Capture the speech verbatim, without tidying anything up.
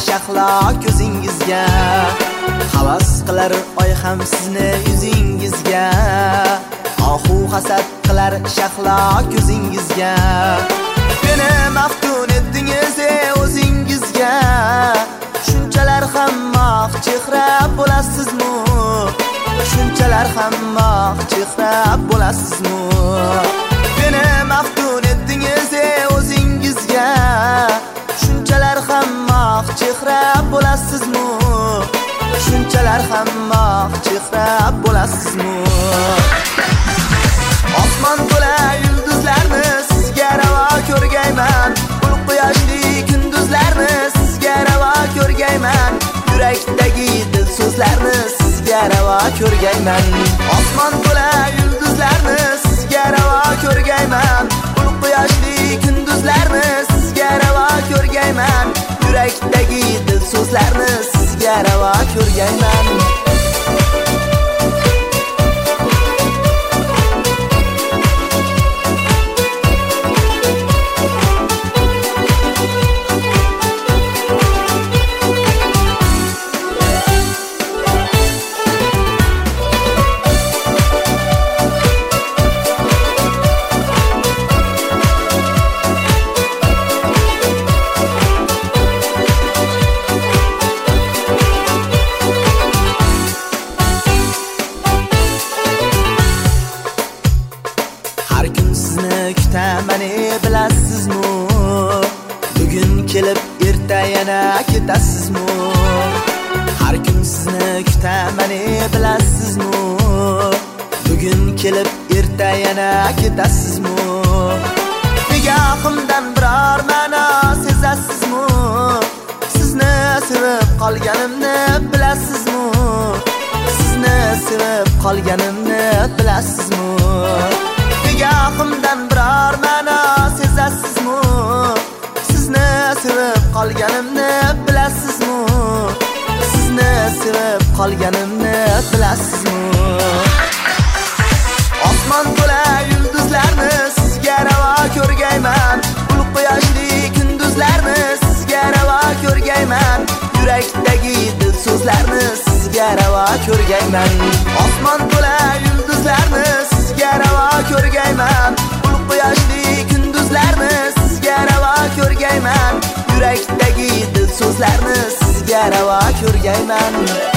shahlo ko'zingizga, havas qilar oy ham sizni yuzingizga, ohu hasad qilar shahlo ko'zingizga. Meni maftun etdingiz o'zingizga, shunchalar ham moq chehra bo'lasizmi? Shunchalar ham moq chehra bo'lasizmi? Meni maftun etdingiz o'zingizga, shunchalar ham moq chehra bo'lasizmi? Shunchalar ham moq chehra bo'lasizmi? Osmon to'la yulduzlarni sizga ravo ko'rgayman, bulut quyoshli kunduzlarni sizga ravo ko'rgayman, yurakdagi dil so'zlarni sizga ravo ko'rgayman. Osmon to'la yulduzlarni sizga ravo ko'rgayman, bulut quyoshli kunduzlarni sizga ravo ko'rgayman, yurakdagi dil so'zlarni sizga ravo ko'rgayman. Mani bilasizmi? Bugun kelib erta yana ketasizmi? Har kun sizni kutaman, bilasizmi? Bugun kelib erta yana ketasizmi? Nigohimdan biror ma'no sezasizmi? Sizni sevib qolganimni bilasizmi? Sizni sevib qolganimni bilasizmi? Nigohimdan biror ma'no sezasizmi? Sizni sevib qolganimni bilasizmi? Sizni sevib qolganimni bilasizmi? Osmon to'la yulduzlarni sizga ravo ko'rgayman, bulut quyoshli kunduzlarni sizga ravo ko'rgayman, yurakdagi dil so'zlarni sizga ravo ko'rgayman. Osmon to'la yulduzlarni sizga ravo ko'rgayman, bulut quyoshli kunduzlarni sizga ravo ko'rgayman, yurakdagi dil so'zlarni sizga ravo ko'rgayman.